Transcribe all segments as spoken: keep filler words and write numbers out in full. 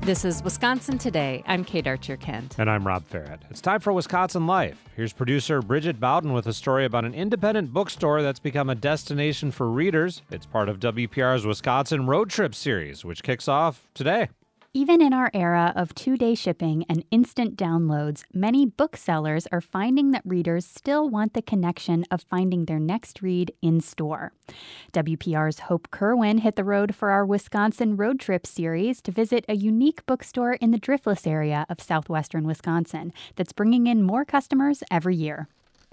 This is Wisconsin Today. I'm Kate Archer-Kent. And I'm Rob Farrett. It's time for Wisconsin Life. Here's producer Bridget Bowden with a story about an independent bookstore that's become a destination for readers. It's part of W P R's Wisconsin Road Trip series, which kicks off today. Even in our era of two-day shipping and instant downloads, many booksellers are finding that readers still want the connection of finding their next read in store. W P R's Hope Kerwin hit the road for our Wisconsin Road Trip series to visit a unique bookstore in the Driftless area of southwestern Wisconsin that's bringing in more customers every year.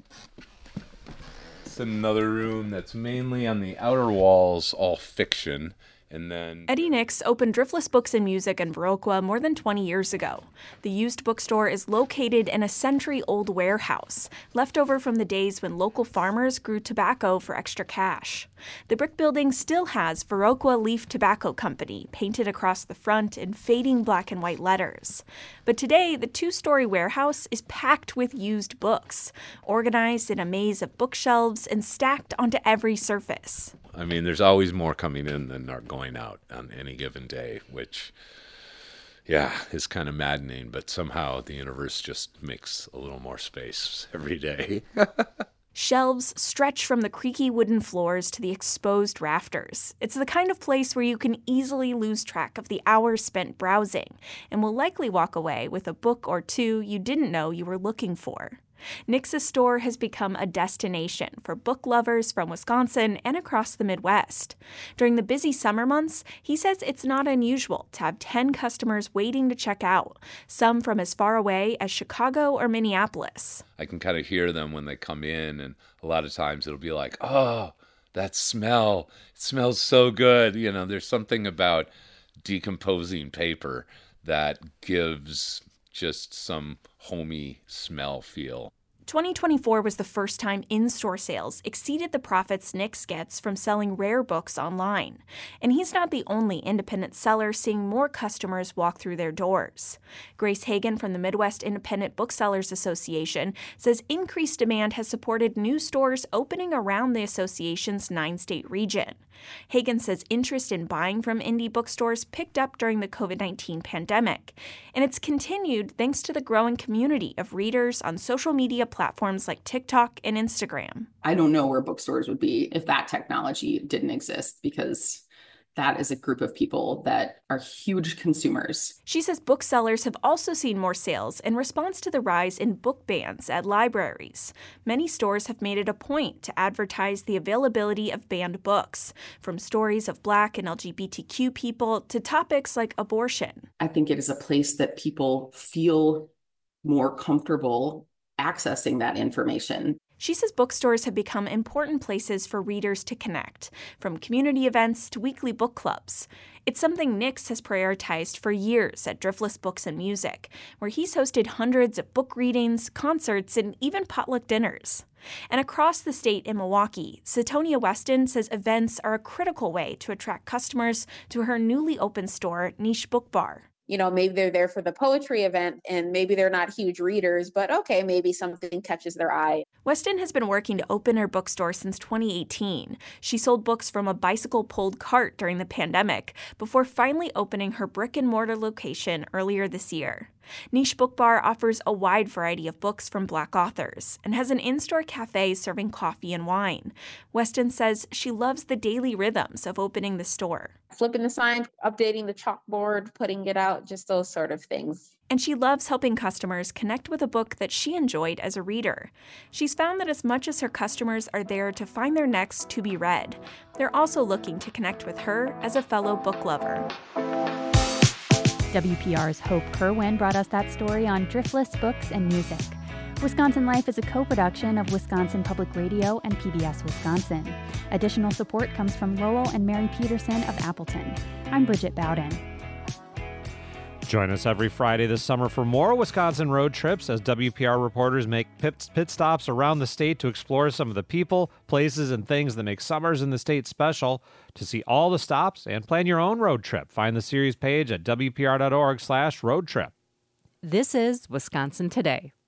It's another room that's mainly on the outer walls, all fiction. And then Eddie Nix opened Driftless Books and Music in Viroqua more than twenty years ago. The used bookstore is located in a century-old warehouse, left over from the days when local farmers grew tobacco for extra cash. The brick building still has Viroqua Leaf Tobacco Company painted across the front in fading black and white letters. But today, the two-story warehouse is packed with used books, organized in a maze of bookshelves and stacked onto every surface. I mean, there's always more coming in than are going out on any given day, which, yeah, is kind of maddening. But somehow the universe just makes a little more space every day. Shelves stretch from the creaky wooden floors to the exposed rafters. It's the kind of place where you can easily lose track of the hours spent browsing and will likely walk away with a book or two you didn't know you were looking for. Nix's store has become a destination for book lovers from Wisconsin and across the Midwest. During the busy summer months, he says it's not unusual to have ten customers waiting to check out, some from as far away as Chicago or Minneapolis. I can kind of hear them when they come in, and a lot of times it'll be like, oh, that smell, it smells so good. You know, there's something about decomposing paper that gives just some homey smell feel. twenty twenty-four was the first time in-store sales exceeded the profits Nix gets from selling rare books online. And he's not the only independent seller seeing more customers walk through their doors. Grace Hagan from the Midwest Independent Booksellers Association says increased demand has supported new stores opening around the association's nine-state region. Hagan says interest in buying from indie bookstores picked up during the covid nineteen pandemic, and it's continued thanks to the growing community of readers on social media platforms like TikTok and Instagram. I don't know where bookstores would be if that technology didn't exist, because that is a group of people that are huge consumers. She says booksellers have also seen more sales in response to the rise in book bans at libraries. Many stores have made it a point to advertise the availability of banned books, from stories of Black and L G B T Q people to topics like abortion. I think it is a place that people feel more comfortable accessing that information. She says bookstores have become important places for readers to connect, from community events to weekly book clubs. It's something Nix has prioritized for years at Driftless Books and Music, where he's hosted hundreds of book readings, concerts, and even potluck dinners. And across the state in Milwaukee, Satonia Weston says events are a critical way to attract customers to her newly opened store, Niche Book Bar. You know, maybe they're there for the poetry event and maybe they're not huge readers, but okay, maybe something catches their eye. Weston has been working to open her bookstore since twenty eighteen. She sold books from a bicycle-pulled cart during the pandemic before finally opening her brick-and-mortar location earlier this year. Niche Book Bar offers a wide variety of books from Black authors and has an in-store cafe serving coffee and wine. Weston says she loves the daily rhythms of opening the store. Flipping the sign, updating the chalkboard, putting it out, just those sort of things. And she loves helping customers connect with a book that she enjoyed as a reader. She's found that as much as her customers are there to find their next to be read, they're also looking to connect with her as a fellow book lover. W P R's Hope Kerwin brought us that story on Driftless Books and Music. Wisconsin Life is a co-production of Wisconsin Public Radio and P B S Wisconsin. Additional support comes from Lowell and Mary Peterson of Appleton. I'm Bridget Bowden. Join us every Friday this summer for more Wisconsin road trips as W P R reporters make pit, pit stops around the state to explore some of the people, places, and things that make summers in the state special. To see all the stops and plan your own road trip, find the series page at W P R dot org slash road trip. This is Wisconsin Today.